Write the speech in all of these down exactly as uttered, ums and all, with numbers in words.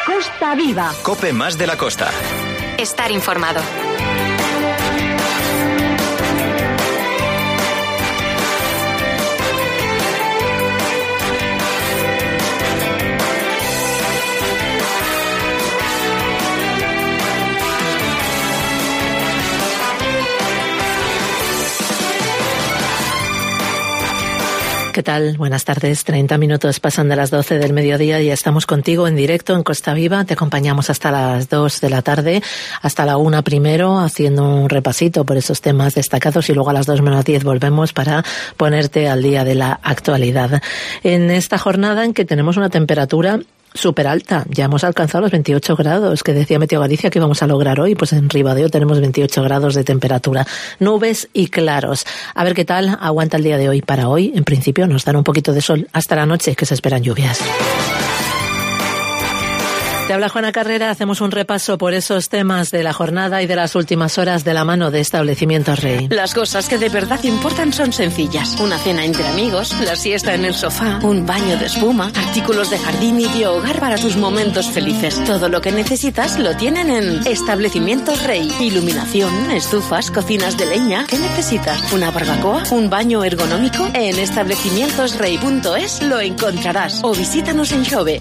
Costa Viva. COPE más de la costa. Estar informado. ¿Qué tal? Buenas tardes. treinta minutos pasan de las doce del mediodía y estamos contigo en directo en Costa Viva. Te acompañamos hasta las dos de la tarde, hasta la una primero, haciendo un repasito por esos temas destacados y luego a las dos menos diez volvemos para ponerte al día de la actualidad. En esta jornada en que tenemos una temperatura súper alta, ya hemos alcanzado los veintiocho grados que decía Meteo Galicia que íbamos a lograr hoy, pues en Ribadeo tenemos veintiocho grados de temperatura, nubes y claros. A ver qué tal aguanta el día de hoy. Para hoy, en principio, nos dan un poquito de sol hasta la noche, que se esperan lluvias. Te habla Juana Carrera, hacemos un repaso por esos temas de la jornada y de las últimas horas de la mano de Establecimientos Rey. Las cosas que de verdad importan son sencillas. Una cena entre amigos, la siesta en el sofá, un baño de espuma, artículos de jardín y de hogar para tus momentos felices. Todo lo que necesitas lo tienen en Establecimientos Rey. Iluminación, estufas, cocinas de leña. ¿Qué necesitas? ¿Una barbacoa? ¿Un baño ergonómico? En establecimientos rey punto es lo encontrarás. O visítanos en Xove.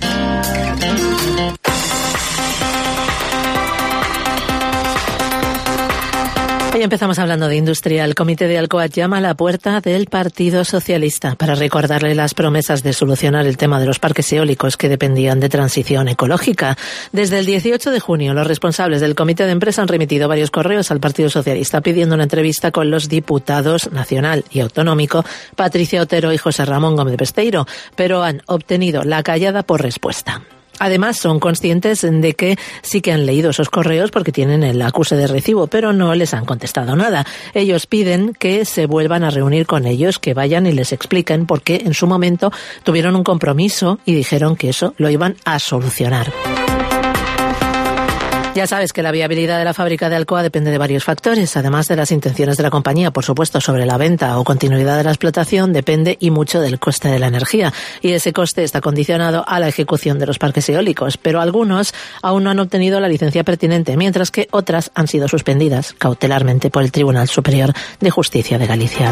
Hoy empezamos hablando de industria. El Comité de Alcoa llama a la puerta del Partido Socialista para recordarle las promesas de solucionar el tema de los parques eólicos que dependían de transición ecológica. Desde el dieciocho de junio, los responsables del Comité de Empresa han remitido varios correos al Partido Socialista pidiendo una entrevista con los diputados nacional y autonómico Patricia Otero y José Ramón Gómez Besteiro, pero han obtenido la callada por respuesta. Además, son conscientes de que sí que han leído esos correos porque tienen el acuse de recibo, pero no les han contestado nada. Ellos piden que se vuelvan a reunir con ellos, que vayan y les expliquen por qué en su momento tuvieron un compromiso y dijeron que eso lo iban a solucionar. Ya sabes que la viabilidad de la fábrica de Alcoa depende de varios factores, además de las intenciones de la compañía, por supuesto, sobre la venta o continuidad de la explotación, depende y mucho del coste de la energía. Y ese coste está condicionado a la ejecución de los parques eólicos, pero algunos aún no han obtenido la licencia pertinente, mientras que otras han sido suspendidas cautelarmente por el Tribunal Superior de Justicia de Galicia.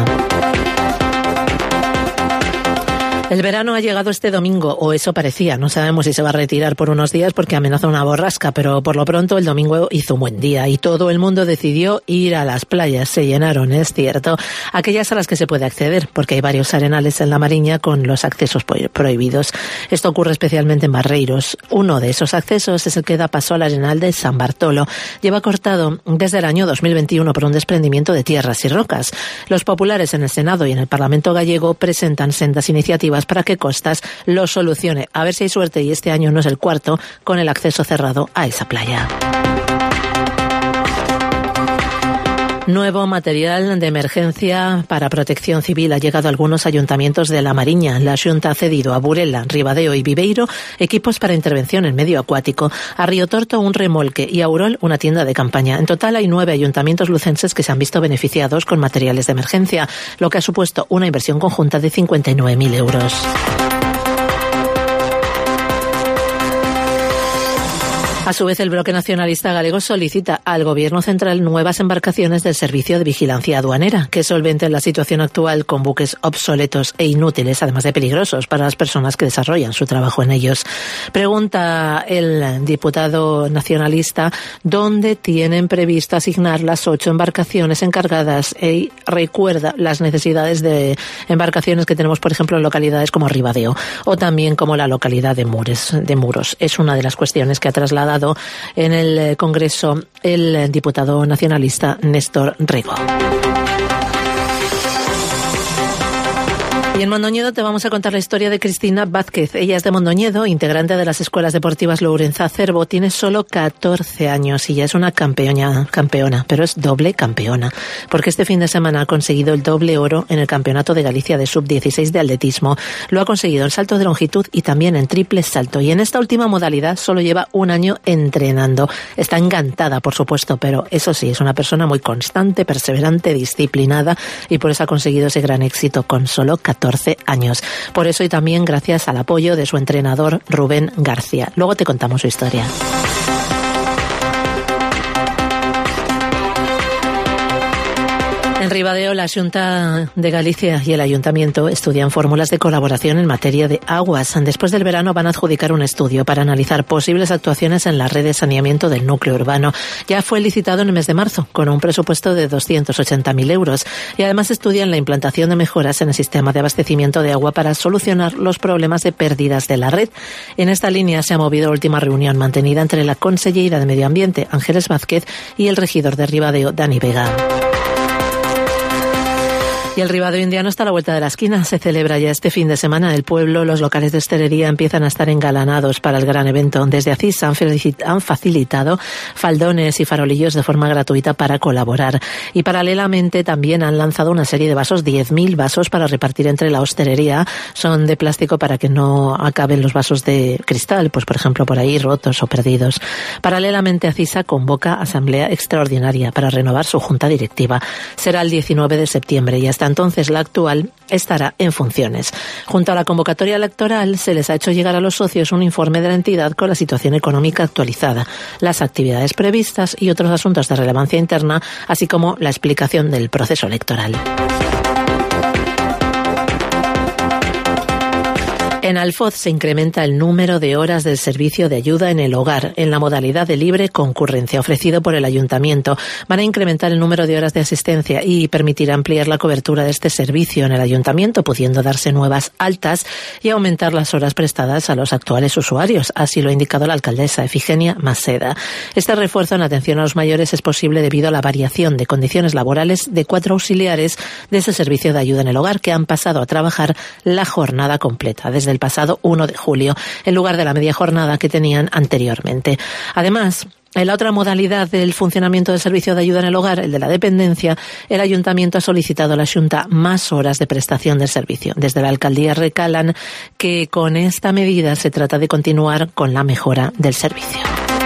El verano ha llegado este domingo, o eso parecía. No sabemos si se va a retirar por unos días porque amenaza una borrasca, pero por lo pronto el domingo hizo un buen día y todo el mundo decidió ir a las playas. Se llenaron, es cierto, aquellas a las que se puede acceder, porque hay varios arenales en la Mariña con los accesos prohibidos. Esto ocurre especialmente en Barreiros. Uno de esos accesos es el que da paso al arenal de San Bartolo. Lleva cortado desde el año dos mil veintiuno por un desprendimiento de tierras y rocas. Los populares en el Senado y en el Parlamento gallego presentan sendas iniciativas para que Costas lo solucione. A ver si hay suerte y este año no es el cuarto con el acceso cerrado a esa playa. Nuevo material de emergencia para protección civil ha llegado a algunos ayuntamientos de la Mariña. La Xunta ha cedido a Burela, Ribadeo y Viveiro equipos para intervención en medio acuático, a Río Torto un remolque y a Urol una tienda de campaña. En total hay nueve ayuntamientos lucenses que se han visto beneficiados con materiales de emergencia, lo que ha supuesto una inversión conjunta de cincuenta y nueve mil euros. A su vez, el bloque nacionalista galego solicita al Gobierno central nuevas embarcaciones del Servicio de Vigilancia Aduanera que solventen la situación actual con buques obsoletos e inútiles, además de peligrosos para las personas que desarrollan su trabajo en ellos. Pregunta el diputado nacionalista dónde tienen previsto asignar las ocho embarcaciones encargadas y recuerda las necesidades de embarcaciones que tenemos, por ejemplo, en localidades como Ribadeo o también como la localidad de Mures, de Muros. Es una de las cuestiones que ha trasladado en el Congreso el diputado nacionalista Néstor Rego. Y en Mondoñedo te vamos a contar la historia de Cristina Vázquez. Ella es de Mondoñedo, integrante de las escuelas deportivas Lourenza Cervo. Tiene solo catorce años y ya es una campeona, campeona, pero es doble campeona, porque este fin de semana ha conseguido el doble oro en el Campeonato de Galicia de sub dieciséis de atletismo. Lo ha conseguido en salto de longitud y también en triple salto. Y en esta última modalidad solo lleva un año entrenando. Está encantada, por supuesto, pero eso sí, es una persona muy constante, perseverante, disciplinada y por eso ha conseguido ese gran éxito con solo catorce catorce años. Por eso y también gracias al apoyo de su entrenador Rubén García. Luego te contamos su historia. En Ribadeo, la Xunta de Galicia y el Ayuntamiento estudian fórmulas de colaboración en materia de aguas. Después del verano van a adjudicar un estudio para analizar posibles actuaciones en la red de saneamiento del núcleo urbano. Ya fue licitado en el mes de marzo, con un presupuesto de doscientos ochenta mil euros. Y además estudian la implantación de mejoras en el sistema de abastecimiento de agua para solucionar los problemas de pérdidas de la red. En esta línea se ha movido la última reunión mantenida entre la consellera de Medio Ambiente, Ángeles Vázquez, y el regidor de Ribadeo, Dani Vega. Y el Ribadeo indiano está a la vuelta de la esquina. Se celebra ya este fin de semana. El pueblo, los locales de hostelería empiezan a estar engalanados para el gran evento. Desde ACIS han, han facilitado faldones y farolillos de forma gratuita para colaborar. Y paralelamente también han lanzado una serie de vasos, diez mil vasos para repartir entre la hostelería. Son de plástico para que no acaben los vasos de cristal, pues por ejemplo por ahí rotos o perdidos. Paralelamente ACISA convoca asamblea extraordinaria para renovar su junta directiva. Será el diecinueve de septiembre y hasta entonces la actual estará en funciones. Junto a la convocatoria electoral se les ha hecho llegar a los socios un informe de la entidad con la situación económica actualizada, las actividades previstas y otros asuntos de relevancia interna, así como la explicación del proceso electoral. En Alfoz se incrementa el número de horas del servicio de ayuda en el hogar en la modalidad de libre concurrencia ofrecido por el Ayuntamiento. Van a incrementar el número de horas de asistencia y permitir ampliar la cobertura de este servicio en el Ayuntamiento, pudiendo darse nuevas altas y aumentar las horas prestadas a los actuales usuarios. Así lo ha indicado la alcaldesa Efigenia Maseda. Este refuerzo en atención a los mayores es posible debido a la variación de condiciones laborales de cuatro auxiliares de ese servicio de ayuda en el hogar que han pasado a trabajar la jornada completa desde el pasado uno de julio, en lugar de la media jornada que tenían anteriormente. Además, en la otra modalidad del funcionamiento del servicio de ayuda en el hogar, el de la dependencia, el Ayuntamiento ha solicitado a la Xunta más horas de prestación del servicio. Desde la alcaldía recalan que con esta medida se trata de continuar con la mejora del servicio.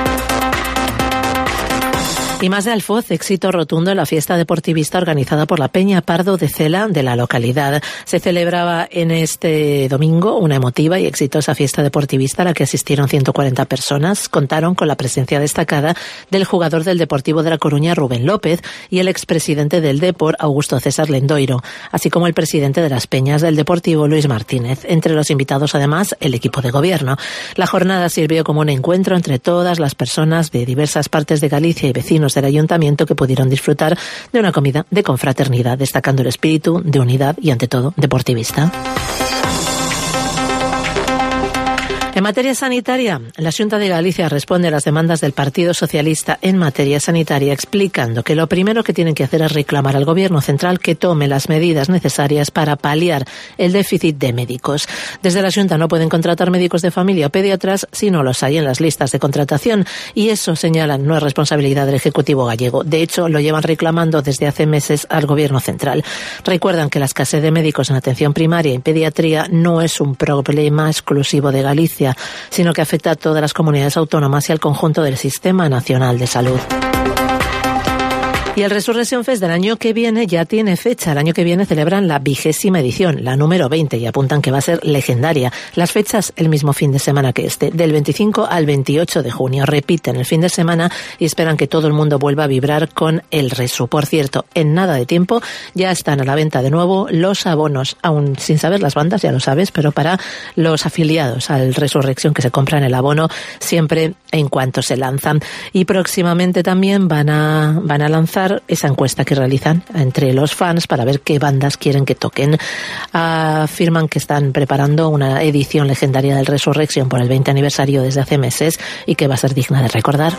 Y más de Alfoz, éxito rotundo en la fiesta deportivista organizada por la Peña Pardo de Cela de la localidad. Se celebraba en este domingo una emotiva y exitosa fiesta deportivista a la que asistieron ciento cuarenta personas. Contaron con la presencia destacada del jugador del Deportivo de La Coruña, Rubén López, y el expresidente del Depor, Augusto César Lendoiro, así como el presidente de las Peñas del Deportivo, Luis Martínez. Entre los invitados, además, el equipo de gobierno. La jornada sirvió como un encuentro entre todas las personas de diversas partes de Galicia y vecinos del Ayuntamiento que pudieron disfrutar de una comida de confraternidad, destacando el espíritu de unidad y, ante todo, deportivista. En materia sanitaria, la Xunta de Galicia responde a las demandas del Partido Socialista en materia sanitaria, explicando que lo primero que tienen que hacer es reclamar al Gobierno central que tome las medidas necesarias para paliar el déficit de médicos. Desde la Xunta no pueden contratar médicos de familia o pediatras si no los hay en las listas de contratación, y eso, señalan, no es responsabilidad del Ejecutivo gallego. De hecho, lo llevan reclamando desde hace meses al Gobierno central. Recuerdan que la escasez de médicos en atención primaria y pediatría no es un problema exclusivo de Galicia, sino que afecta a todas las comunidades autónomas y al conjunto del Sistema Nacional de Salud. Y el Resurrection Fest del año que viene ya tiene fecha. El año que viene celebran la vigésima edición, la número veinte, y apuntan que va a ser legendaria. Las fechas el mismo fin de semana que este, del veinticinco al veintiocho de junio. Repiten el fin de semana y esperan que todo el mundo vuelva a vibrar con el Resu. Por cierto, en nada de tiempo ya están a la venta de nuevo los abonos, aún sin saber las bandas, ya lo sabes, pero para los afiliados al Resurrection que se compran el abono siempre en cuanto se lanzan. Y próximamente también van a, van a lanzar esa encuesta que realizan entre los fans para ver qué bandas quieren que toquen. Afirman que están preparando una edición legendaria del Resurrection por el veinte aniversario desde hace meses y que va a ser digna de recordar.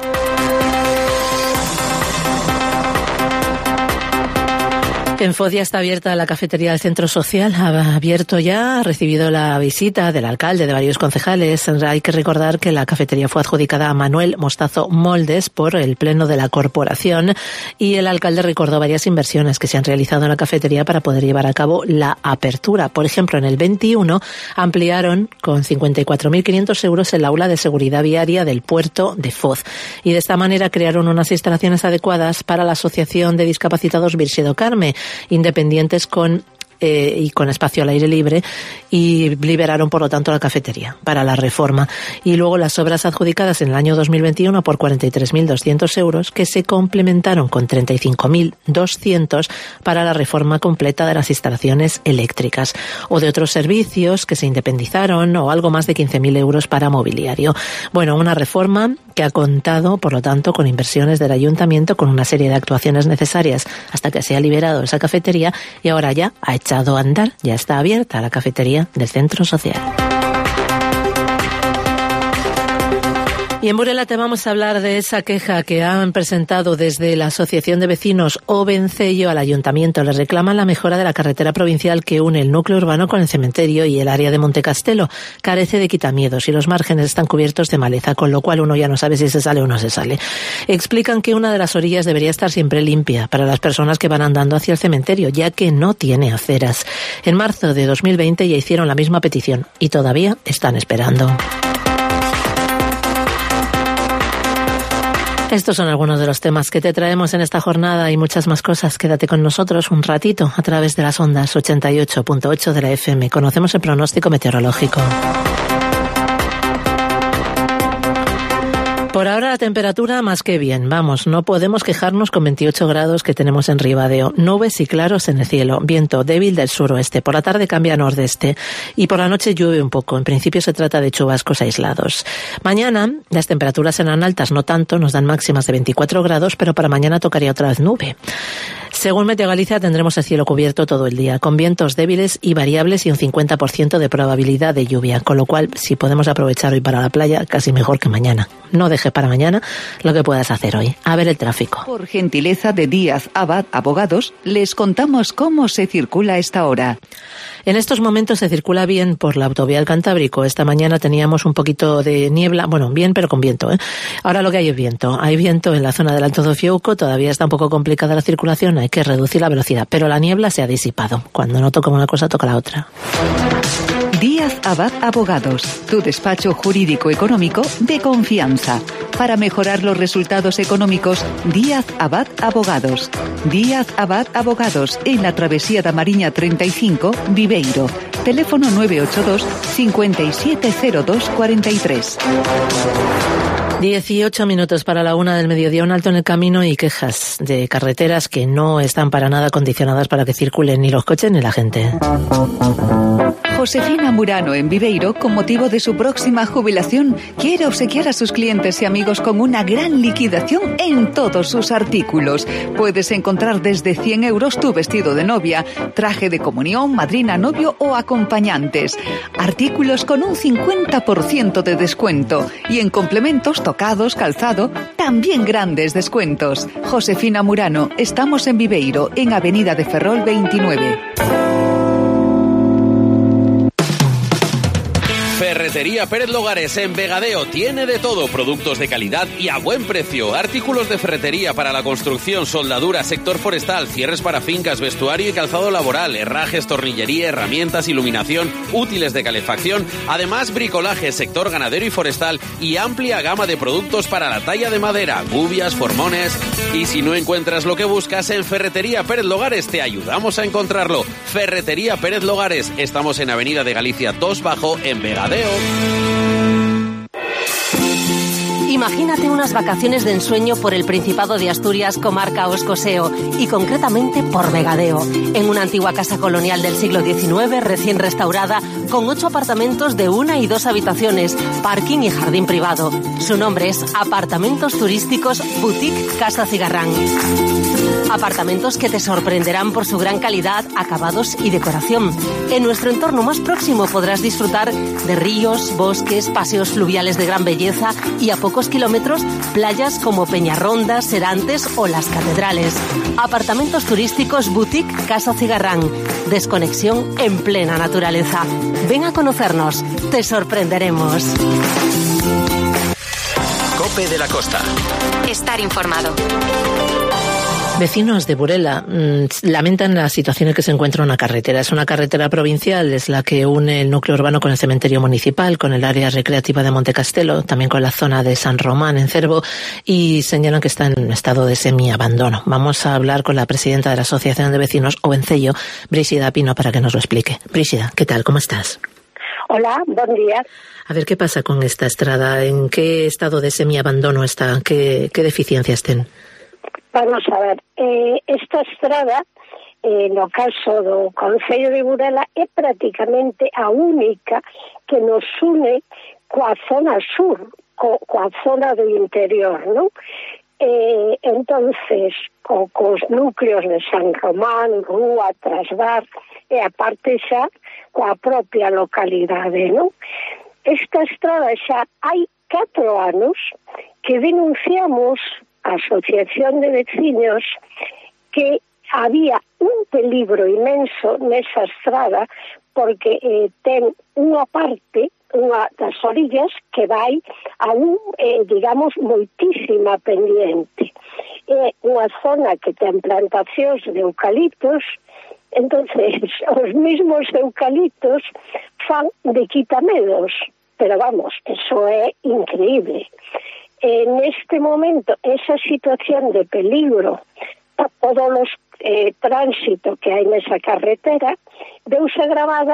En Foz ya está abierta la cafetería del Centro Social, ha abierto ya, ha recibido la visita del alcalde, de varios concejales. Hay que recordar que la cafetería fue adjudicada a Manuel Mostazo Moldes por el Pleno de la Corporación y el alcalde recordó varias inversiones que se han realizado en la cafetería para poder llevar a cabo la apertura. Por ejemplo, en el veintiuno ampliaron con cincuenta y cuatro mil quinientos euros el aula de seguridad viaria del puerto de Foz y de esta manera crearon unas instalaciones adecuadas para la Asociación de Discapacitados Virxe do Carme, independientes con eh, y con espacio al aire libre, y liberaron por lo tanto la cafetería para la reforma. Y luego las obras adjudicadas en el año dos mil veintiuno por cuarenta y tres mil doscientos euros, que se complementaron con treinta y cinco mil doscientos para la reforma completa de las instalaciones eléctricas, o de otros servicios que se independizaron, o algo más de quince mil euros para mobiliario. Bueno, una reforma que ha contado, por lo tanto, con inversiones del ayuntamiento, con una serie de actuaciones necesarias hasta que se ha liberado esa cafetería, y ahora ya ha echado a andar, ya está abierta la cafetería del centro social. Y en Burela te vamos a hablar de esa queja que han presentado desde la Asociación de Vecinos Ovencello al Ayuntamiento. Les reclaman la mejora de la carretera provincial que une el núcleo urbano con el cementerio y el área de Montecastelo. Carece de quitamiedos y los márgenes están cubiertos de maleza, con lo cual uno ya no sabe si se sale o no se sale. Explican que una de las orillas debería estar siempre limpia para las personas que van andando hacia el cementerio, ya que no tiene aceras. En marzo de dos mil veinte ya hicieron la misma petición y todavía están esperando. Estos son algunos de los temas que te traemos en esta jornada y muchas más cosas. Quédate con nosotros un ratito a través de las ondas ochenta y ocho punto ocho de la F M. Conocemos el pronóstico meteorológico. Por ahora la temperatura más que bien. Vamos, no podemos quejarnos con veintiocho grados que tenemos en Ribadeo. Nubes y claros en el cielo. Viento débil del suroeste. Por la tarde cambia a nordeste. Y por la noche llueve un poco. En principio se trata de chubascos aislados. Mañana las temperaturas serán altas, no tanto. Nos dan máximas de veinticuatro grados, pero para mañana tocaría otra vez nube. Según Meteo Galicia tendremos el cielo cubierto todo el día, con vientos débiles y variables y un cincuenta por ciento de probabilidad de lluvia, con lo cual si podemos aprovechar hoy para la playa, casi mejor que mañana. No dejes para mañana lo que puedas hacer hoy. A ver el tráfico. Por gentileza de Díaz Abad Abogados, les contamos cómo se circula a esta hora. En estos momentos se circula bien por la autovía del Cantábrico. Esta mañana teníamos un poquito de niebla, bueno, bien pero con viento, ¿eh? Ahora lo que hay es viento. Hay viento en la zona del Alto do Fiouco, todavía está un poco complicada la circulación, hay que reducir la velocidad, pero la niebla se ha disipado. Cuando no toca una cosa, toca la otra. Díaz Abad Abogados, tu despacho jurídico económico de confianza. Para mejorar los resultados económicos, Díaz Abad Abogados. Díaz Abad Abogados, en la Travesía da Mariña treinta y cinco, Viveiro. Teléfono nueve ocho dos, cinco siete cero dos cuatro tres. dieciocho minutos para la una del mediodía, un alto en el camino y quejas de carreteras que no están para nada acondicionadas para que circulen ni los coches ni la gente. Josefina Murano en Viveiro, con motivo de su próxima jubilación, quiere obsequiar a sus clientes y amigos con una gran liquidación en todos sus artículos. Puedes encontrar desde cien euros tu vestido de novia, traje de comunión, madrina, novio o acompañantes. Artículos con un cincuenta por ciento de descuento y en complementos, tocados, calzado, también grandes descuentos. Josefina Murano, estamos en Viveiro, en Avenida de Ferrol veintinueve. Ferretería Pérez Logares en Vegadeo tiene de todo, productos de calidad y a buen precio, artículos de ferretería para la construcción, soldadura, sector forestal, cierres para fincas, vestuario y calzado laboral, herrajes, tornillería, herramientas, iluminación, útiles de calefacción, además bricolaje, sector ganadero y forestal y amplia gama de productos para la talla de madera, gubias, formones. Y si no encuentras lo que buscas en Ferretería Pérez Logares, te ayudamos a encontrarlo. Ferretería Pérez Logares, estamos en Avenida de Galicia dos Bajo en Vegadeo. Imagínate unas vacaciones de ensueño por el Principado de Asturias, comarca Oscoseo, y concretamente por Vegadeo, en una antigua casa colonial del siglo diecinueve, recién restaurada, con ocho apartamentos de una y dos habitaciones, parking y jardín privado. Su nombre es Apartamentos Turísticos Boutique Casa Cigarrán. Apartamentos que te sorprenderán por su gran calidad, acabados y decoración. En nuestro entorno más próximo podrás disfrutar de ríos, bosques, paseos fluviales de gran belleza y a pocos kilómetros playas como Peñarronda, Serantes o Las Catedrales. Apartamentos turísticos Boutique Casa Cigarrán. Desconexión en plena naturaleza. Ven a conocernos, te sorprenderemos. Cope de la Costa. Estar informado. Vecinos de Burela mmm, lamentan la situación en que se encuentra una carretera. Es una carretera provincial, es la que une el núcleo urbano con el cementerio municipal, con el área recreativa de Montecastelo, también con la zona de San Román, en Cervo, y señalan que está en estado de semiabandono. Vamos a hablar con la presidenta de la Asociación de Vecinos Ovencello, Bríxida Pino, para que nos lo explique. Bríxida, ¿qué tal? ¿Cómo estás? Hola, buen día. A ver, ¿qué pasa con esta estrada? ¿En qué estado de semiabandono está? ¿Qué, qué deficiencias ten? Vamos a ver, eh, esta estrada, eh, no caso do Concello de Burela, é prácticamente a única que nos une coa zona sur, co, coa zona do interior, non? Eh, entonces, co, cos núcleos de San Román, Rúa, Trasbar, e a parte xa coa propia localidade, non? Esta estrada xa hai catro anos que denunciamos a Asociación de Vecinos que había un peligro inmenso nesa estrada porque eh, ten unha parte, unha das orillas que vai a un, eh, digamos, moitísima pendiente. É unha zona que ten plantacións de eucaliptos, entonces os mesmos eucaliptos fan de quitamedos, pero vamos, eso é increíble. En este momento, esa situación de peligro a todos los eh, tránsito que hai nesa carretera veuse agravada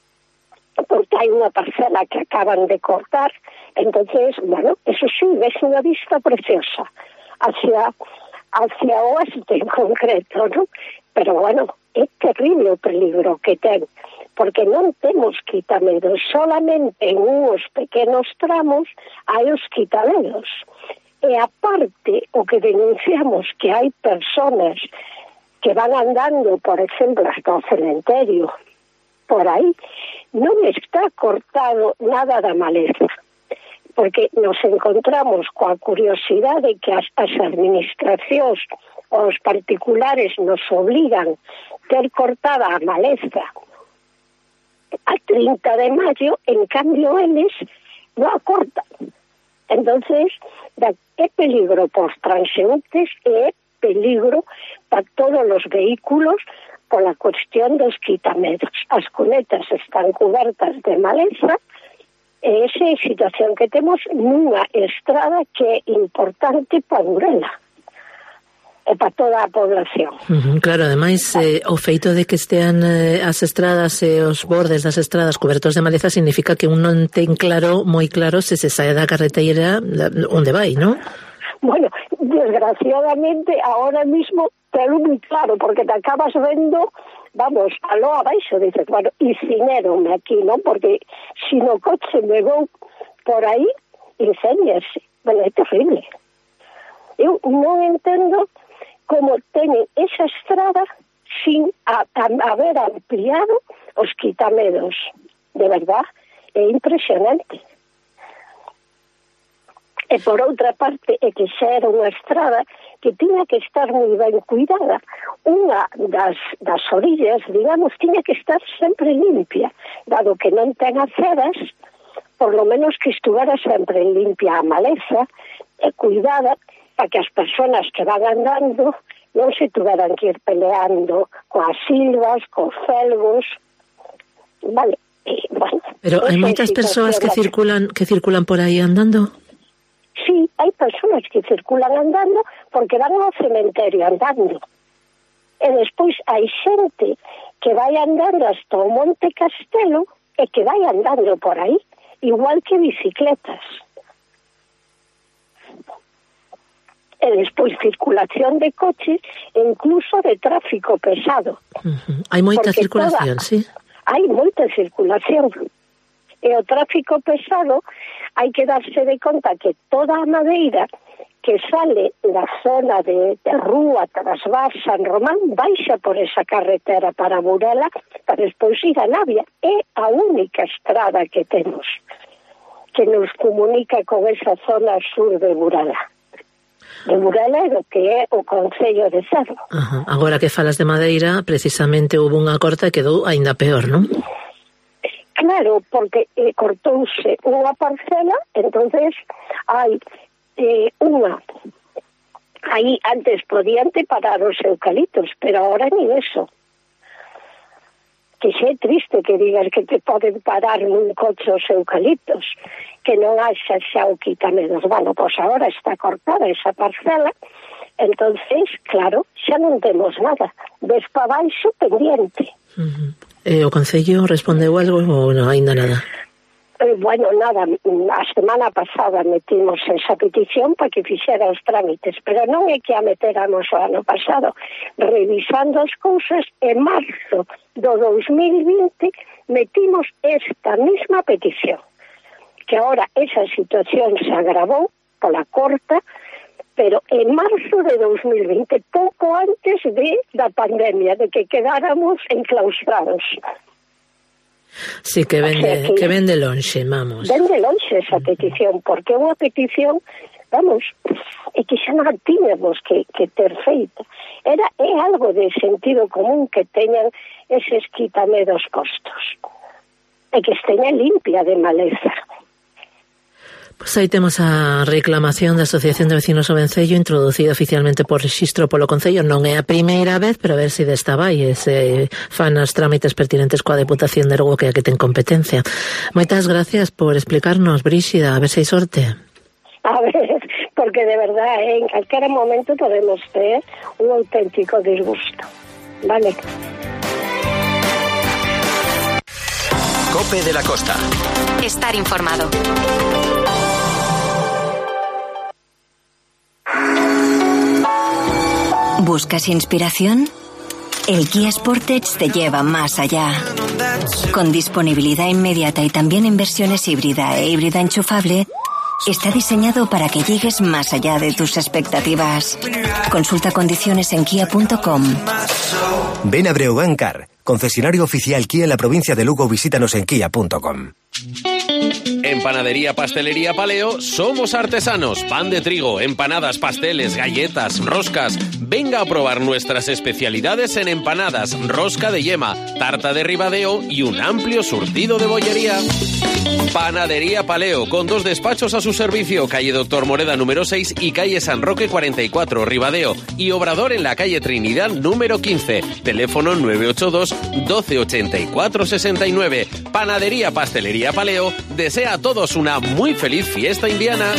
porque hai unha parcela que acaban de cortar. Entonces, bueno, eso sí, ves unha vista preciosa hacia, hacia o oeste en concreto, ¿no? Pero bueno, é terrible o peligro que ten, porque non temos quitamedos, solamente en uns pequenos tramos hai os quitamedos. E aparte, o que denunciamos que hai personas que van andando, por exemplo, hasta o cementerio, por aí, non está cortado nada da maleza, porque nos encontramos coa curiosidade que as, as administracións, os particulares nos obligan ter cortada a maleza a trinta de maio, en cambio eles non a cortan. Entonces, é peligro para os transeúntes e é peligro para todos os vehículos pola cuestión dos quitamedos. As cunetas están cobertas de maleza e esa é a situación que temos nunha estrada que é importante para Burela e para toda a población. Uh-huh, claro, ademais, eh, o feito de que estean eh, as estradas e os bordes das estradas cobertos de maleza significa que un non ten claro, moi claro, se se sae da carreteira onde vai, non? Bueno, desgraciadamente, ahora mismo telo moi claro, porque te acabas vendo, vamos, aló abaixo, dices, bueno, incinéronme aquí, non? Porque si no coche me vou por aí, incendiase. Bueno, é terrible. Eu non entendo como teñen esa estrada sin a, a, haber ampliado os quitamedos. De verdad, é impresionante. E por outra parte, é que xa era unha estrada que tiña que estar moi ben cuidada. Unha das, das orillas, digamos, tiña que estar sempre limpia, dado que non ten aceras, por lo menos que estuvera sempre limpia a maleza e cuidada para que as persoas que van andando non se tuveran que ir peleando coas silvas, cos felgos, vale, e, bueno. Pero hai moitas persoas que circulan que circulan por aí andando? Sí, hai persoas que circulan andando porque van ao cementerio andando. E despois hai xente que vai andando hasta o Monte Castelo e que vai andando por aí, igual que bicicletas. E despois circulación de coches e incluso de tráfico pesado. Uh-huh. Hai moita porque circulación, toda, sí? Hai moita circulación. E o tráfico pesado hai que darse de conta que toda a madeira que sale da zona de, de Rúa, Trasbar, San Román, baixa por esa carretera para Burela para despois ir a Navia. É a única estrada que temos que nos comunica con esa zona sur de Burela. De Burela é do que é o Concello de Cervo. Ajá. Agora que falas de madeira, precisamente houve unha corta e quedou aínda peor, non? Claro, porque eh, cortouse unha parcela, entonces hai eh, unha Aí antes podían te parar os eucaliptos, pero ahora ni eso. Que xe é triste que digas que te poden parar nun coche os eucaliptos, que non haxa xa o quitamedos. Bueno, pois agora está cortada esa parcela, entonces, claro, xa non temos nada. Ves pa baixo pendiente. Uh-huh. Eh, o Concello respondeu algo ou non, ainda nada? Eh, bueno, nada, a semana pasada metimos esa petición para que fixera os trámites, pero non é que a meteramos o ano pasado. Revisando as cousas, en marzo do dos mil vinte metimos esta misma petición, que ahora esa situación se agravou pola corta, pero en marzo de dos mil vinte, pouco antes de da pandemia, de que quedáramos enclaustrados. Sí, que vende, o sea, que, que vende lonxe, vamos. Vende lonxe esa petición, porque é unha petición, vamos, é que xa non tiñamos que, que ter feita. Era, é algo de sentido común que teñan eses quitamedos postos. E que esteña limpia de maleza. Pois aí temos a reclamación da Asociación de Vecinos do Vencello, introducida oficialmente por rexistro polo Concello. Non é a primeira vez, pero a ver se desta vai e se fan os trámites pertinentes coa Deputación de Lugo, que é a que ten competencia. Moitas gracias por explicarnos, Bríxida, a ver se hai sorte. A ver, porque de verdad, eh, en calquera momento podemos ter un auténtico disgusto. Vale. Cope de la Costa. Estar informado. ¿Buscas inspiración? El Kia Sportage te lleva más allá. Con disponibilidad inmediata y también en versiones híbrida e híbrida enchufable, está diseñado para que llegues más allá de tus expectativas. Consulta condiciones en kia punto com. Ven a Breogán Car, concesionario oficial Kia en la provincia de Lugo. Visítanos en kia punto com. En Panadería Pastelería Paleo somos artesanos. Pan de trigo, empanadas, pasteles, galletas, roscas. Venga a probar nuestras especialidades en empanadas, rosca de yema, tarta de ribadeo y un amplio surtido de bollería. Panadería Paleo, con dos despachos a su servicio, calle Doctor Moreda número seis y calle San Roque cuarenta y cuatro, Ribadeo, y obrador en la calle Trinidad número quince, teléfono nueve ocho dos, doce ochenta y cuatro sesenta y nueve. Panadería Pastelería Paleo desea a todos una muy feliz fiesta indiana.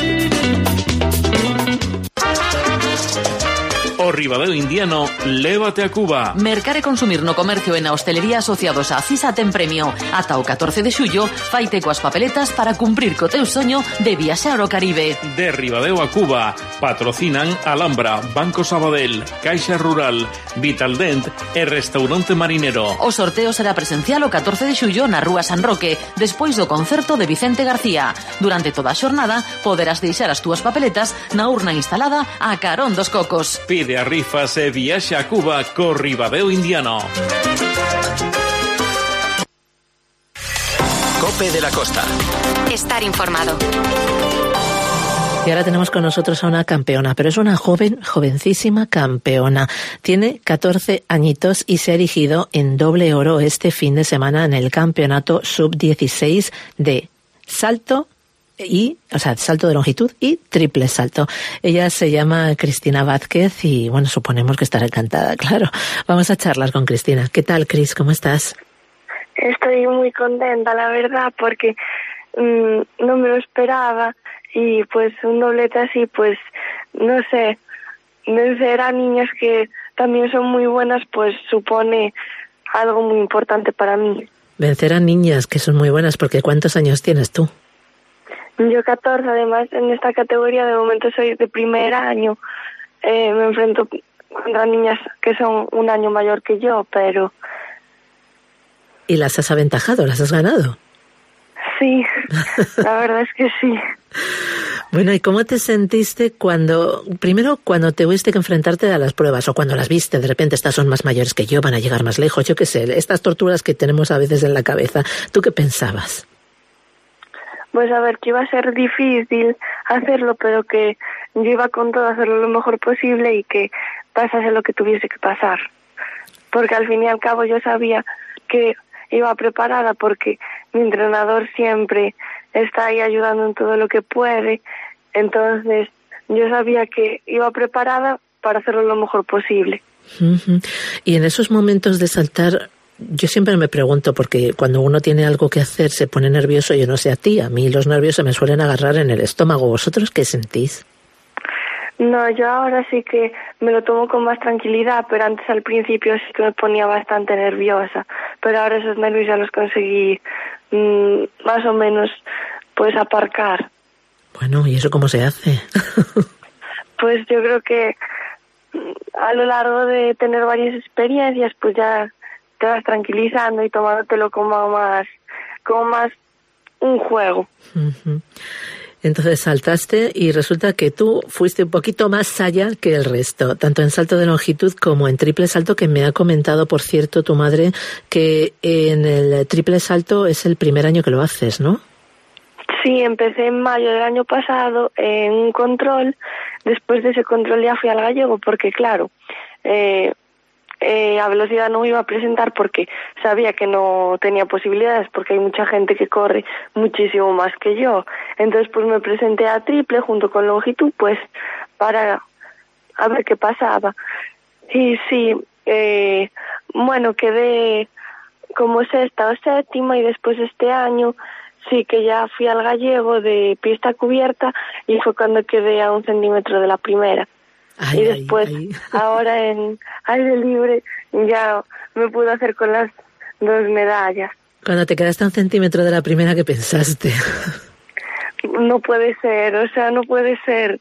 O Ribadeo indiano, lévate a Cuba. Mercar e consumir no comercio e na hostelería asociados a CISA ten premio. Ata o catorce de xullo, faite coas papeletas para cumprir co teu soño de viaxar ao Caribe. De Ribadeo a Cuba, patrocinan Alhambra, Banco Sabadell, Caixa Rural, Vitaldent e Restaurante Marinero. O sorteo será presencial o catorce de xullo na Rúa San Roque, despois do concerto de Vicente García. Durante toda a xornada, poderás deixar as túas papeletas na urna instalada a carón dos cocos. Pide a rifas e viaxa a Cuba co Ribadeo indiano. Cope de la Costa. Estar informado. Y ahora tenemos con nosotros a una campeona, pero es una joven, jovencísima campeona. Tiene catorce añitos y se ha erigido en doble oro este fin de semana en el campeonato sub dieciséis de salto y, o sea, salto de longitud y triple salto. Ella se llama Cristina Vázquez y, bueno, suponemos que estará encantada, claro. Vamos a charlar con Cristina. ¿Qué tal, Cris? ¿Cómo estás? Estoy muy contenta, la verdad, porque mmm, no me lo esperaba y, pues, un doblete así, pues, no sé, vencer a niñas que también son muy buenas, pues, supone algo muy importante para mí. Vencer a niñas que son muy buenas, porque ¿cuántos años tienes tú? Yo catorce, además en esta categoría de momento soy de primer año, eh, me enfrento contra niñas que son un año mayor que yo, pero... ¿Y las has aventajado, las has ganado? Sí, la verdad es que sí. Bueno, ¿y cómo te sentiste cuando, primero cuando te tuviste que enfrentarte a las pruebas o cuando las viste, de repente estas son más mayores que yo, van a llegar más lejos, yo qué sé, estas torturas que tenemos a veces en la cabeza, ¿tú qué pensabas? Pues a ver, que iba a ser difícil hacerlo, pero que yo iba con todo a hacerlo lo mejor posible y que pasase lo que tuviese que pasar. Porque al fin y al cabo yo sabía que iba preparada porque mi entrenador siempre está ahí ayudando en todo lo que puede. Entonces yo sabía que iba preparada para hacerlo lo mejor posible. Uh-huh. Y en esos momentos de saltar, yo siempre me pregunto, porque cuando uno tiene algo que hacer se pone nervioso, yo no sé a ti, a mí los nervios se me suelen agarrar en el estómago. ¿Vosotros qué sentís? No, yo ahora sí que me lo tomo con más tranquilidad, pero antes al principio sí que me ponía bastante nerviosa, pero ahora esos nervios ya los conseguí mmm, más o menos pues aparcar. Bueno, ¿y eso cómo se hace? Pues yo creo que a lo largo de tener varias experiencias, pues ya te vas tranquilizando y tomándotelo como más, como más un juego. Uh-huh. Entonces saltaste y resulta que tú fuiste un poquito más allá que el resto, tanto en salto de longitud como en triple salto, que me ha comentado, por cierto, tu madre, que en el triple salto es el primer año que lo haces, ¿no? Sí, empecé en mayo del año pasado en un control. Después de ese control ya fui al gallego porque, claro, eh, eh, a velocidad no me iba a presentar porque sabía que no tenía posibilidades, porque hay mucha gente que corre muchísimo más que yo. Entonces, pues me presenté a triple junto con longitud, pues para a ver qué pasaba. Y sí, eh, bueno, quedé como sexta o séptima, y después este año sí que ya fui al gallego de pista cubierta y fue cuando quedé a un centímetro de la primera. Ay, y después, ay, ay. Ahora en aire libre ya me pude hacer con las dos medallas. Cuando te quedaste a un centímetro de la primera, ¿qué pensaste? No puede ser, o sea, no puede ser.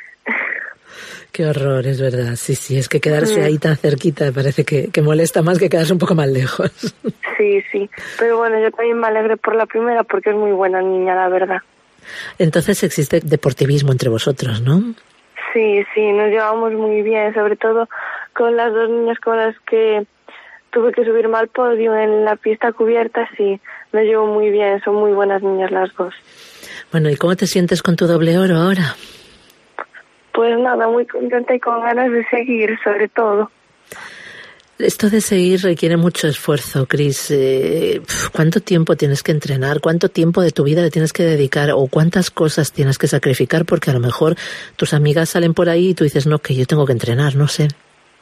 Qué horror, es verdad. Sí, sí, es que quedarse mm. ahí tan cerquita parece que, que molesta más que quedarse un poco más lejos. Sí, sí. Pero bueno, yo también me alegré por la primera porque es muy buena niña, la verdad. Entonces existe deportivismo entre vosotros, ¿no? Sí, sí, nos llevamos muy bien, sobre todo con las dos niñas con las que tuve que subirme al podio en la pista cubierta, sí, me llevo muy bien, son muy buenas niñas las dos. Bueno, ¿y cómo te sientes con tu doble oro ahora? Pues nada, muy contenta y con ganas de seguir, sobre todo. Esto de seguir requiere mucho esfuerzo, Cris. Eh, ¿Cuánto tiempo tienes que entrenar? ¿Cuánto tiempo de tu vida le tienes que dedicar? ¿O cuántas cosas tienes que sacrificar? Porque a lo mejor tus amigas salen por ahí y tú dices, no, que yo tengo que entrenar, no sé.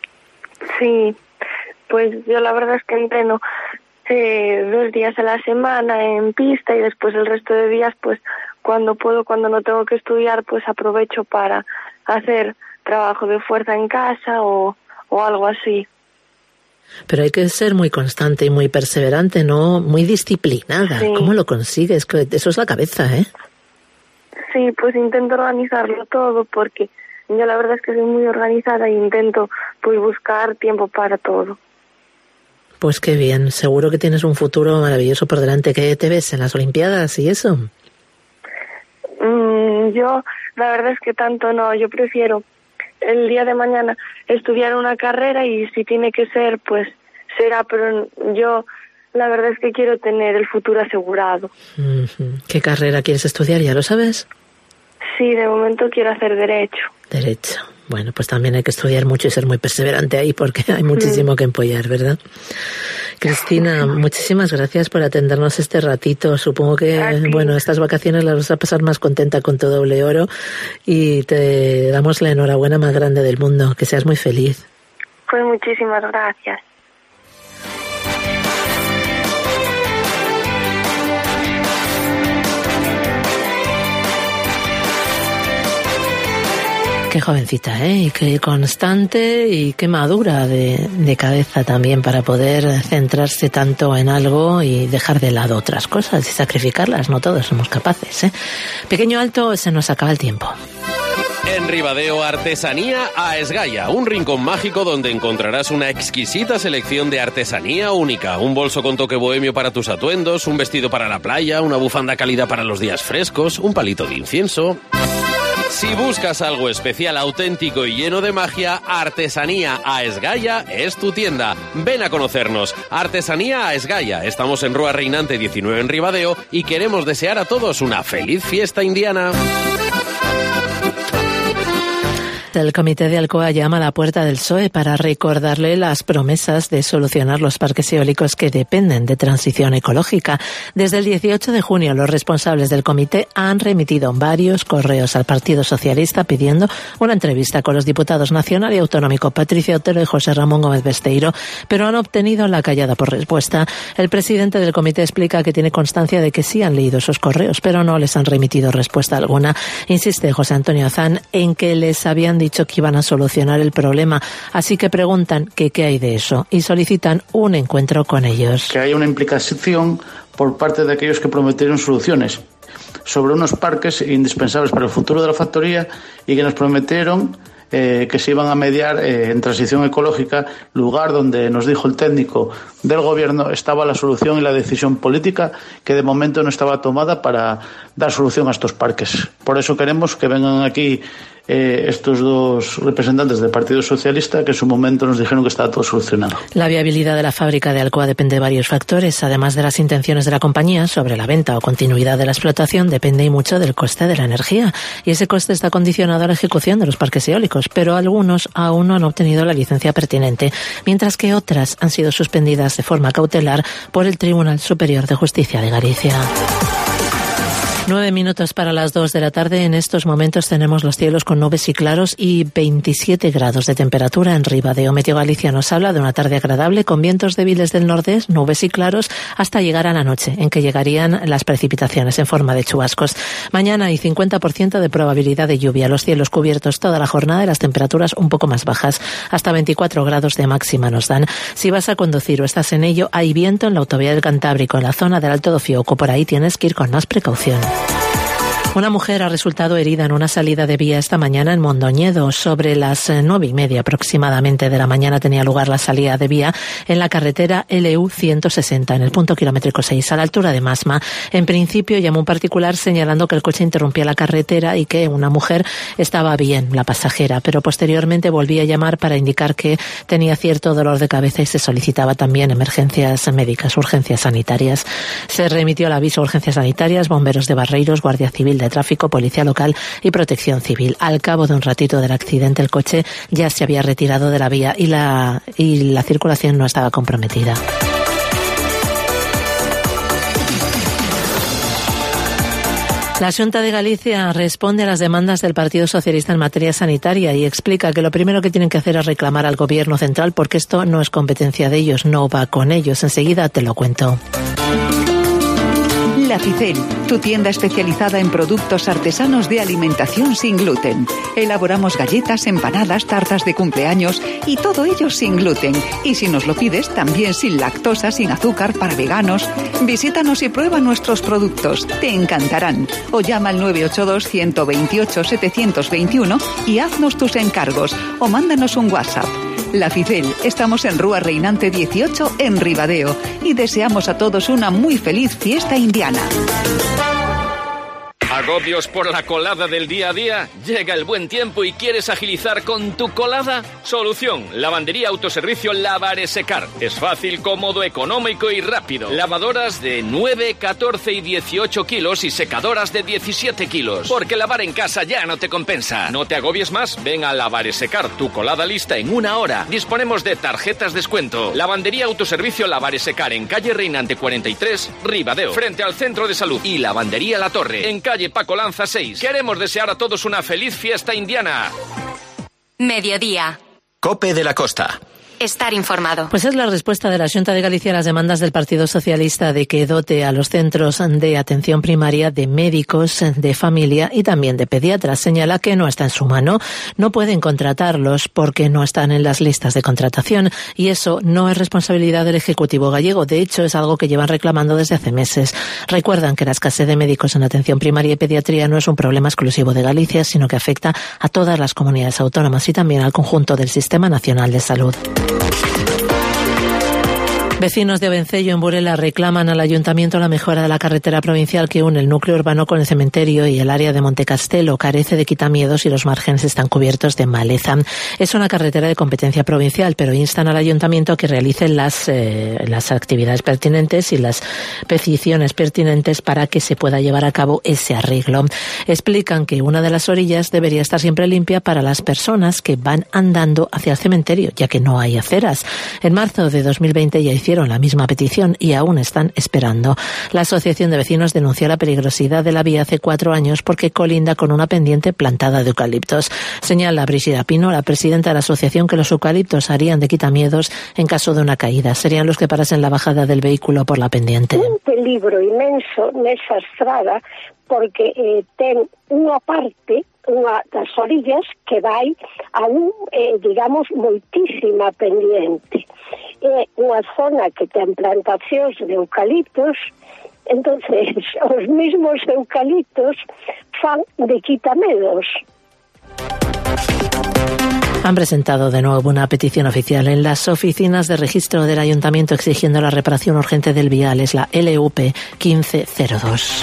Sí, pues yo la verdad es que entreno eh, dos días a la semana en pista y después el resto de días, pues cuando puedo, cuando no tengo que estudiar, pues aprovecho para hacer trabajo de fuerza en casa o, o algo así. Pero hay que ser muy constante y muy perseverante, ¿no? Muy disciplinada. Sí. ¿Cómo lo consigues? Eso es la cabeza, ¿eh? Sí, pues intento organizarlo todo porque yo la verdad es que soy muy organizada e intento pues buscar tiempo para todo. Pues qué bien. Seguro que tienes un futuro maravilloso por delante. ¿Qué te ves en las Olimpiadas y eso? Mm, yo la verdad es que tanto no. Yo prefiero el día de mañana estudiar una carrera y si tiene que ser, pues será, pero yo la verdad es que quiero tener el futuro asegurado. Uh-huh. ¿Qué carrera quieres estudiar? ¿Ya lo sabes? Sí, de momento quiero hacer Derecho. Derecho. Bueno, pues también hay que estudiar mucho y ser muy perseverante ahí porque hay muchísimo que empollar, ¿verdad? Cristina, muchísimas gracias por atendernos este ratito. Supongo que, bueno, estas vacaciones las vas a pasar más contenta con tu doble oro y te damos la enhorabuena más grande del mundo. Que seas muy feliz. Pues muchísimas gracias. Qué jovencita, ¿eh? Y qué constante y qué madura de, de cabeza también para poder centrarse tanto en algo y dejar de lado otras cosas y sacrificarlas. No todos somos capaces, ¿eh? Pequeño alto, se nos acaba el tiempo. En Ribadeo, Artesanía a Esgaya, un rincón mágico donde encontrarás una exquisita selección de artesanía única, un bolso con toque bohemio para tus atuendos, un vestido para la playa, una bufanda cálida para los días frescos, un palito de incienso. Si buscas algo especial, auténtico y lleno de magia, Artesanía a Esgaya es tu tienda. Ven a conocernos. Artesanía a Esgaya. Estamos en Rúa Reinante diecinueve en Ribadeo y queremos desear a todos una feliz fiesta indiana. El Comité de Alcoa llama a la puerta del P S O E para recordarle las promesas de solucionar los parques eólicos que dependen de transición ecológica. Desde el dieciocho de junio, los responsables del comité han remitido varios correos al Partido Socialista pidiendo una entrevista con los diputados nacional y autonómico Patricia Otero y José Ramón Gómez Besteiro, pero han obtenido la callada por respuesta. El presidente del comité explica que tiene constancia de que sí han leído esos correos, pero no les han remitido respuesta alguna. Insiste José Antonio Azán en que les habían dicho que iban a solucionar el problema, así que preguntan que qué hay de eso y solicitan un encuentro con ellos. Que haya una implicación por parte de aquellos que prometieron soluciones sobre unos parques indispensables para el futuro de la factoría y que nos prometieron eh, que se iban a mediar eh, en transición ecológica, lugar donde nos dijo el técnico del gobierno estaba la solución y la decisión política que de momento no estaba tomada para dar solución a estos parques. Por eso queremos que vengan aquí Eh, estos dos representantes del Partido Socialista que en su momento nos dijeron que estaba todo solucionado. La viabilidad de la fábrica de Alcoa depende de varios factores. Además de las intenciones de la compañía sobre la venta o continuidad de la explotación, depende y mucho del coste de la energía. Y ese coste está condicionado a la ejecución de los parques eólicos, pero algunos aún no han obtenido la licencia pertinente, mientras que otras han sido suspendidas de forma cautelar por el Tribunal Superior de Justicia de Galicia. Nueve minutos para las dos de la tarde. En estos momentos tenemos los cielos con nubes y claros y veintisiete grados de temperatura en Ribadeo. Meteo Galicia nos habla de una tarde agradable con vientos débiles del nordeste, nubes y claros hasta llegar a la noche, en que llegarían las precipitaciones en forma de chubascos. Mañana hay cincuenta por ciento de probabilidad de lluvia. Los cielos cubiertos toda la jornada y las temperaturas un poco más bajas. Hasta veinticuatro grados de máxima nos dan. Si vas a conducir o estás en ello, hay viento en la autovía del Cantábrico, en la zona del Alto do Fioco. Por ahí tienes que ir con más precaución. Una mujer ha resultado herida en una salida de vía esta mañana en Mondoñedo. Sobre las nueve y media aproximadamente de la mañana tenía lugar la salida de vía en la carretera L U ciento sesenta, en el punto kilométrico seis, a la altura de Masma. En principio llamó un particular señalando que el coche interrumpía la carretera y que una mujer estaba bien, la pasajera, pero posteriormente volvía a llamar para indicar que tenía cierto dolor de cabeza y se solicitaba también emergencias médicas, urgencias sanitarias. Se remitió el aviso a urgencias sanitarias, bomberos de Barreiros, Guardia Civil de Tráfico, Policía Local y Protección Civil. Al cabo de un ratito del accidente, el coche ya se había retirado de la vía y la, y la circulación no estaba comprometida. La Xunta de Galicia responde a las demandas del Partido Socialista en materia sanitaria y explica que lo primero que tienen que hacer es reclamar al Gobierno central porque esto no es competencia de ellos, no va con ellos. Enseguida te lo cuento. La Ficel, tu tienda especializada en productos artesanos de alimentación sin gluten. Elaboramos galletas, empanadas, tartas de cumpleaños y todo ello sin gluten. Y si nos lo pides, también sin lactosa, sin azúcar, para veganos. Visítanos y prueba nuestros productos. Te encantarán. O llama al nueve ocho dos, uno dos ocho, siete dos uno y haznos tus encargos. O mándanos un WhatsApp. La Ficel, estamos en Rúa Reinante dieciocho en Ribadeo y deseamos a todos una muy feliz fiesta indiana. ¿Agobios por la colada del día a día? ¿Llega el buen tiempo y quieres agilizar con tu colada? Solución, lavandería autoservicio Lavaresecar. Es fácil, cómodo, económico y rápido. Lavadoras de nueve, catorce y dieciocho kilos y secadoras de diecisiete kilos. Porque lavar en casa ya no te compensa. No te agobies más, ven a Lavaresecar, tu colada lista en una hora. Disponemos de tarjetas descuento. Lavandería autoservicio Lavaresecar en calle Reinante cuarenta y tres, Ribadeo, frente al Centro de Salud. Y Lavandería La Torre, en calle Paco Lanza seis. Queremos desear a todos una feliz fiesta indiana. Mediodía. Cope de la Costa. Estar informado. Pues es la respuesta de la Xunta de Galicia a las demandas del Partido Socialista de que dote a los centros de atención primaria de médicos de familia y también de pediatras. Señala que no está en su mano, no pueden contratarlos porque no están en las listas de contratación y eso no es responsabilidad del Ejecutivo gallego. De hecho, es algo que llevan reclamando desde hace meses. Recuerdan que la escasez de médicos en atención primaria y pediatría no es un problema exclusivo de Galicia, sino que afecta a todas las comunidades autónomas y también al conjunto del Sistema Nacional de Salud. Vecinos de Vencello, en Burela, reclaman al Ayuntamiento la mejora de la carretera provincial que une el núcleo urbano con el cementerio y el área de Montecastelo. Carece de quitamiedos y los márgenes están cubiertos de maleza. Es una carretera de competencia provincial, pero instan al Ayuntamiento a que realice las, eh, las actividades pertinentes y las peticiones pertinentes para que se pueda llevar a cabo ese arreglo. Explican que una de las orillas debería estar siempre limpia para las personas que van andando hacia el cementerio, ya que no hay aceras. En marzo de dos mil veinte ya hicieron la misma petición y aún están esperando. La Asociación de Vecinos denunció la peligrosidad de la vía hace cuatro años porque colinda con una pendiente plantada de eucaliptos. Señala Brígida Pino, la presidenta de la asociación, que los eucaliptos harían de quitamiedos en caso de una caída. Serían los que parasen la bajada del vehículo por la pendiente. Un peligro inmenso nesa estrada porque eh, ten unha parte, unha das orillas que vai a un, eh, digamos, moitísima pendiente. É unha zona que ten plantacións de eucaliptos, entonces os mismos eucaliptos fan de quitamedos. Han presentado de nuevo una petición oficial en las oficinas de registro del Ayuntamiento exigiendo la reparación urgente del vial. Es la L U P quince cero dos.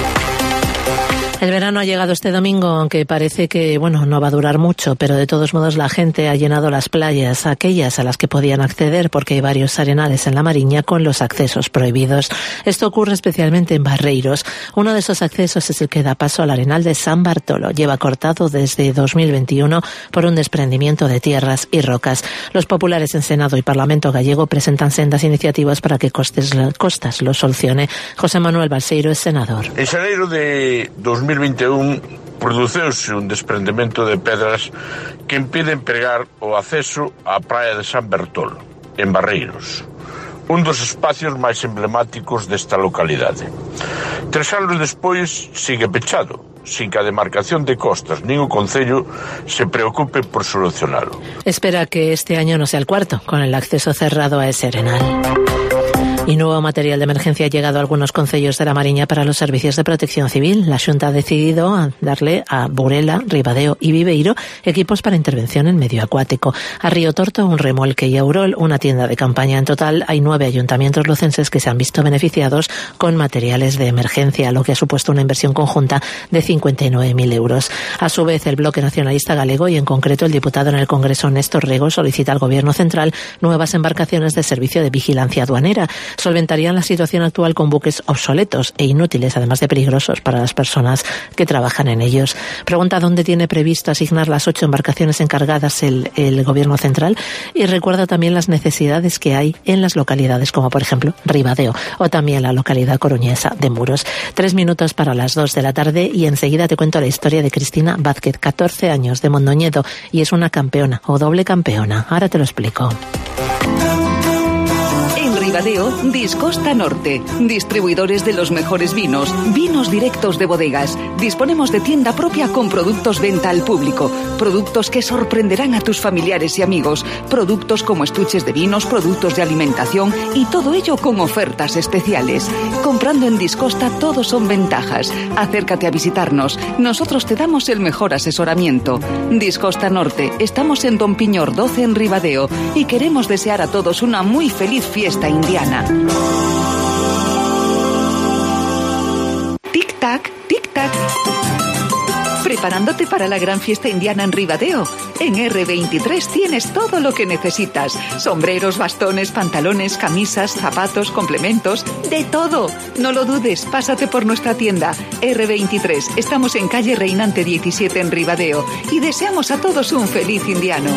El verano ha llegado este domingo, aunque parece que, bueno, no va a durar mucho, pero de todos modos la gente ha llenado las playas, aquellas a las que podían acceder, porque hay varios arenales en la Mariña con los accesos prohibidos. Esto ocurre especialmente en Barreiros. Uno de esos accesos es el que da paso al arenal de San Bartolo. Lleva cortado desde dos mil veintiuno por un desprendimiento de tierras y rocas. Los populares en Senado y Parlamento gallego presentan sendas iniciativas para que Costes, Costas lo solucione. José Manuel Balseiro es senador. En xaneiro de dos mil veintiún produceuse un desprendemento de pedras que impiden pegar o acceso á praia de San Bertolo, en Barreiros, un dos espacios máis emblemáticos desta localidade. Tres anos despois sigue pechado, sin que a demarcación de Costas nin o Concello se preocupe por solucionalo. Espera que este año no sea el cuarto, con el acceso cerrado a ese arenal. Y nuevo material de emergencia ha llegado a algunos concellos de la Mariña para los servicios de protección civil. La Xunta ha decidido darle a Burela, Ribadeo y Viveiro equipos para intervención en medio acuático. A Río Torto, un remolque, y a Urol, una tienda de campaña. En total, hay nueve ayuntamientos lucenses que se han visto beneficiados con materiales de emergencia, lo que ha supuesto una inversión conjunta de cincuenta y nueve mil euros. A su vez, el Bloque Nacionalista Galego y en concreto el diputado en el Congreso Néstor Rego solicita al Gobierno Central nuevas embarcaciones de servicio de vigilancia aduanera. Solventarían la situación actual con buques obsoletos e inútiles, además de peligrosos para las personas que trabajan en ellos. Pregunta dónde tiene previsto asignar las ocho embarcaciones encargadas el, el Gobierno Central y recuerda también las necesidades que hay en las localidades como por ejemplo Ribadeo o también la localidad coruñesa de Muros. Tres minutos para las dos de la tarde y enseguida te cuento la historia de Cristina Vázquez, catorce años, de Mondoñedo, y es una campeona o doble campeona. Ahora te lo explico. Ribadeo, Discosta Norte. Distribuidores de los mejores vinos. Vinos directos de bodegas. Disponemos de tienda propia con productos venta al público. Productos que sorprenderán a tus familiares y amigos. Productos como estuches de vinos, productos de alimentación y todo ello con ofertas especiales. Comprando en Discosta todo son ventajas. Acércate a visitarnos. Nosotros te damos el mejor asesoramiento. Discosta Norte. Estamos en Don Piñor doce en Ribadeo y queremos desear a todos una muy feliz fiesta indiana. Tic-tac, tic-tac. Preparándote para la gran fiesta indiana en Ribadeo. En erre veintitrés tienes todo lo que necesitas. Sombreros, bastones, pantalones, camisas, zapatos, complementos, de todo. No lo dudes, pásate por nuestra tienda. erre veintitrés, estamos en calle Reinante diecisiete en Ribadeo y deseamos a todos un feliz indiano.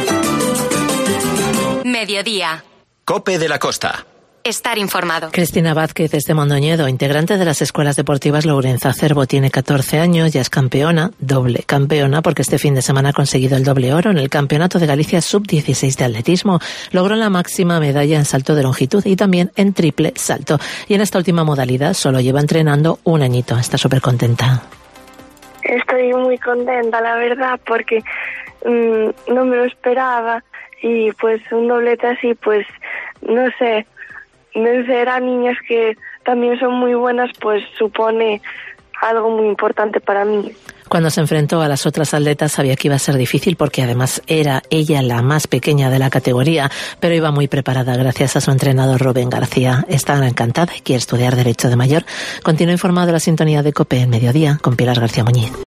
Mediodía. COPE de la Costa. Estar informado. Cristina Vázquez es de Mondoñedo, integrante de las escuelas deportivas Lourenza Cervo. Tiene catorce años, ya es campeona, doble campeona, porque este fin de semana ha conseguido el doble oro en el Campeonato de Galicia sub dieciséis de atletismo. Logró la máxima medalla en salto de longitud y también en triple salto. Y en esta última modalidad solo lleva entrenando un añito. Está súper contenta. Estoy muy contenta, la verdad, porque mmm, no me lo esperaba. Y pues un doblete así, pues, no sé, vencer a niñas que también son muy buenas, pues supone algo muy importante para mí. Cuando se enfrentó a las otras atletas sabía que iba a ser difícil porque además era ella la más pequeña de la categoría, pero iba muy preparada gracias a su entrenador Rubén García. Está encantada y quiere estudiar Derecho de mayor. Continúa informado de la sintonía de COPE en Mediodía con Pilar García Muñiz.